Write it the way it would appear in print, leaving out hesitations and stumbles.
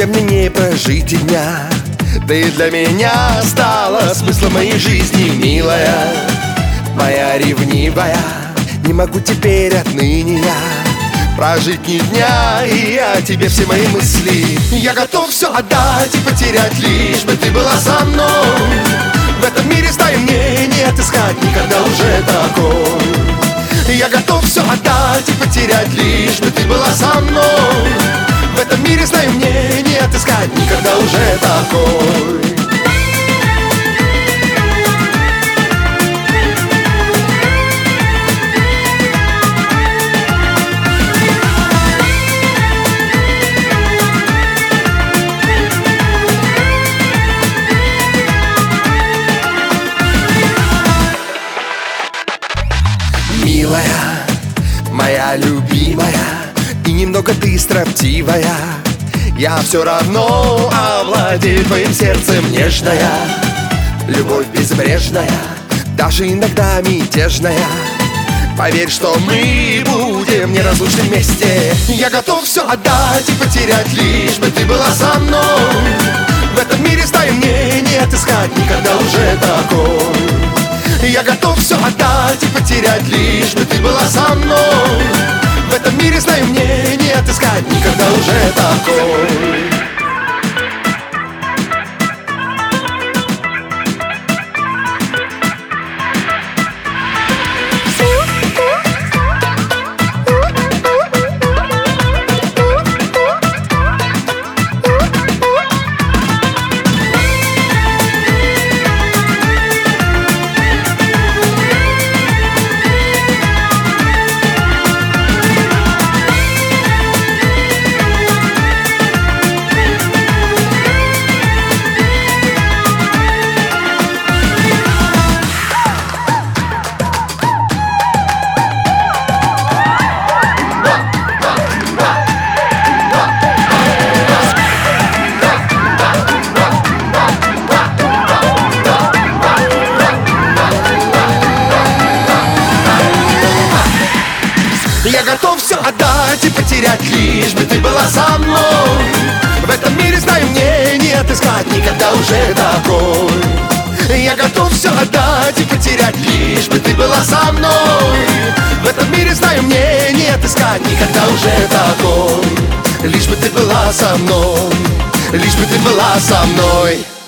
тебя мне не прожить и дня. Ты для меня стала смыслом моей жизни, милая, моя ревнивая. Не могу теперь отныне я прожить ни дня, и о тебе все мои мысли. Я готов все отдать и потерять, лишь бы ты была со мной. В этом мире стаи мне не отыскать никогда уже такой. Я готов все отдать и потерять, лишь бы ты была со мной. В этом мире стаи мне не отыскать никогда уже такой. Милая, моя любимая, и немного ты строптивая, я все равно овладею твоим сердцем, нежная. Любовь безбрежная, даже иногда мятежная. Поверь, что мы будем неразлучны вместе. Я готов все отдать и потерять, лишь бы ты была со мной. В этом мире стаи мне не отыскать никогда уже такой. Я готов все отдать и потерять, лишь бы ты была со мной. В этом мире, знаю, мне не отыскать никогда уже такой. Я готов все отдать и потерять, лишь бы ты была со мной. В этом мире, знаю, мне не отыскать никогда уже такой. Я готов все отдать и потерять, лишь бы ты была со мной. В этом мире, знаю, мне не отыскать никогда уже такой. Лишь бы ты была со мной, лишь бы ты была со мной.